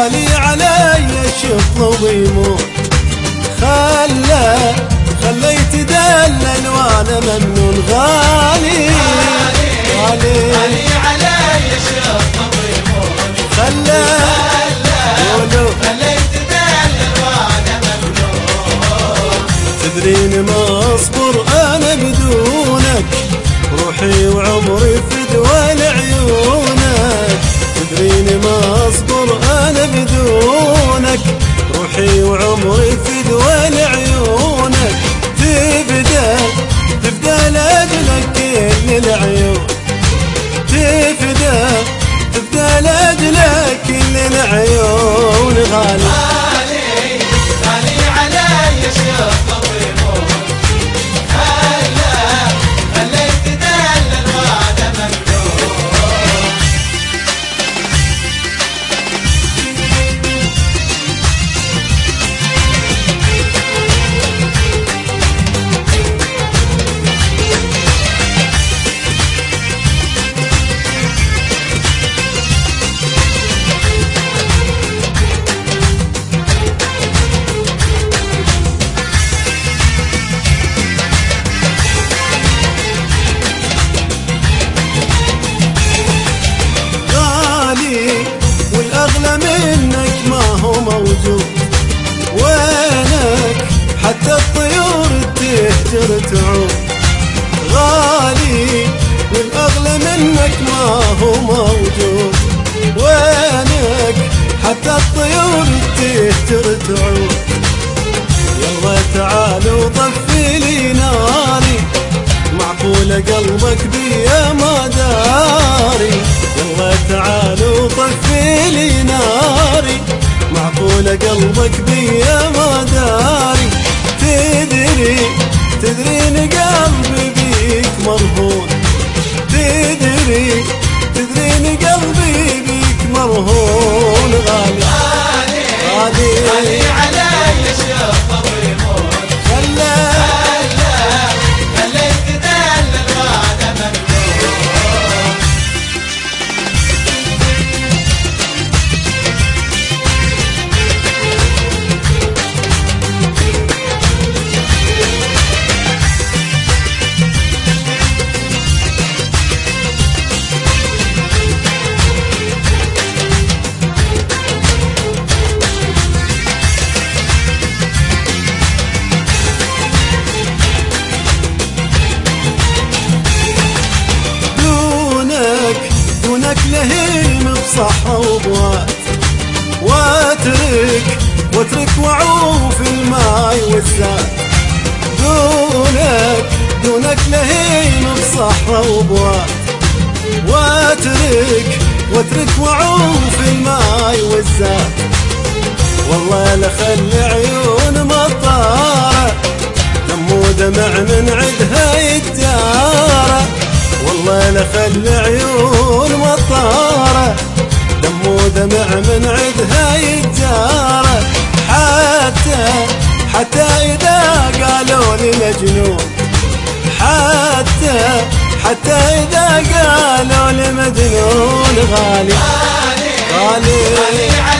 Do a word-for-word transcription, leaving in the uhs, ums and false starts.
غالي علي الشط ويموت، خلى خلى يتدلل وانا ممنون. غالي غالي غالي علي الشط ويموت، خلى خلى يتدلل وانا ممنون. تدرين ما اصبر انا بدونك، روحي وعمري فدوى لعيونك. تدرين ما اصبر انا بدونك، روحي وعمري فدوى لعيونك. تبدا تبدا لاجلك كل العيون، تبدا تبدا لاجلك كل العيون. غالي غالي علي الشط ويموت، خلى خلى يتدلل وانا ممنون. والأغلى منك ما هو موجود، وينك حتى الطيور تهجر تعود. غالي والأغلى منك ما هو موجود، وينك حتى الطيور تهجر تعود. يلا تعالوا طفي لي ناري، معقولة قلبك بيا ما داري. يلا تعالوا طفي لي ناري، معقولة قلبك بيا ما داري. تدري تدرين قلبي بيك مرهون، تدري تدرين قلبي بيك مرهون. غالي غالي غالي علي الشط ويموت، خلى خلى يتدلل وانا ممنون. دونك لهيم بصحة وبوات، واترك واترك وعوف الماي والزاد. دونك دونك لهيم بصحة وبوات، واترك واترك وعوف الماي والزاد. والله لخلي عيون مطارة، دم ودمع من عدها يتجارى. والله لخلي عيون مطارة، دم ودمع من عدها يتجارى. حتى حتى إذا قالوا لي مجنون، حتى حتى إذا قالوا لي مجنون. غالي غالي